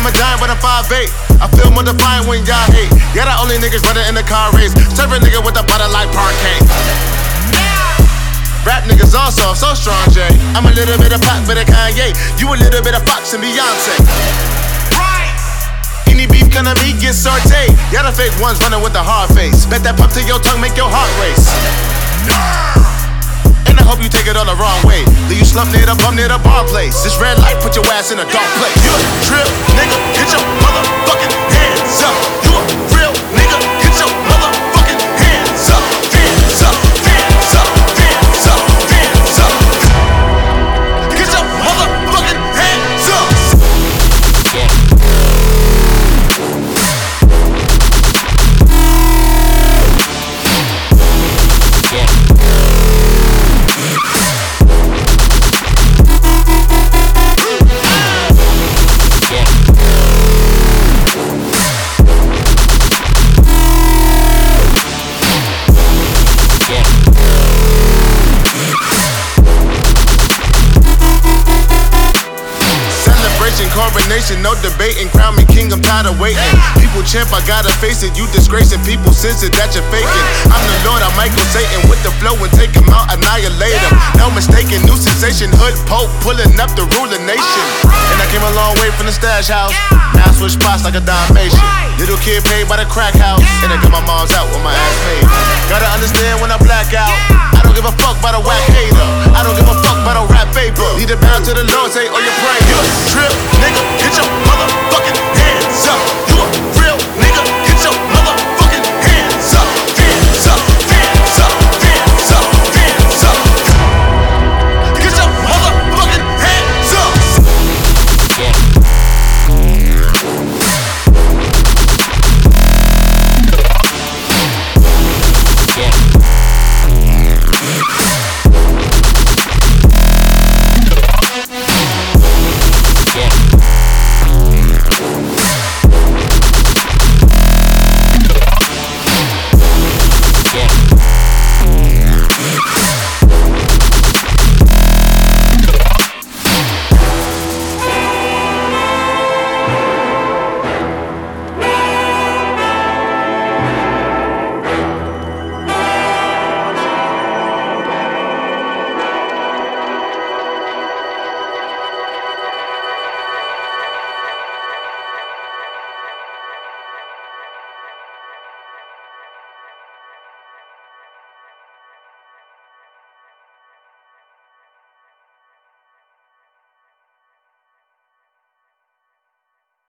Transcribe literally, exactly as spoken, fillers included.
I'm a giant, but I'm five eight. I feel more defiant when y'all hate. Yeah, the only niggas running in the car race. Serve a nigga with a butter like parquet. Rap niggas all soft, so strong, Jay. I'm a little bit of Pac, bit of Kanye. You a little bit of Fox and Beyonce. Right. Any beef come to me, get sauteed. Y'all the fake ones running with the hard face. Bet that pump to your tongue make your heart race. And I hope you take it all the wrong way. Do you slump near the bum near the bar place? This red light put your ass in a dark place. You a trip, nigga, get your motherfucking hands up. You a real nigga, get your motherfucking hands up. Hands up, hands up, hands up, hands up. Get your motherfucking hands up. Coronation, no debating. Crown me king, I'm tired of waiting. People champ, I gotta face it. You disgracing people, sense it that you're faking. I'm the Lord, I'm Michael Satan with the flow and take him out, annihilate him. No mistaking, new sensation, hood pope pulling up to rule the nation. And I came a long way from the stash house. Now I switch spots like a Dalmatian. Little kid paid by the crack house, and I got my mom's out with my ass paid. Gotta understand when I black out. I don't give a fuck about a whack hater. I don't give a fuck about a rap vapor. Need to bow to the Lord, say, oh, you pray. You a trip, nigga, get your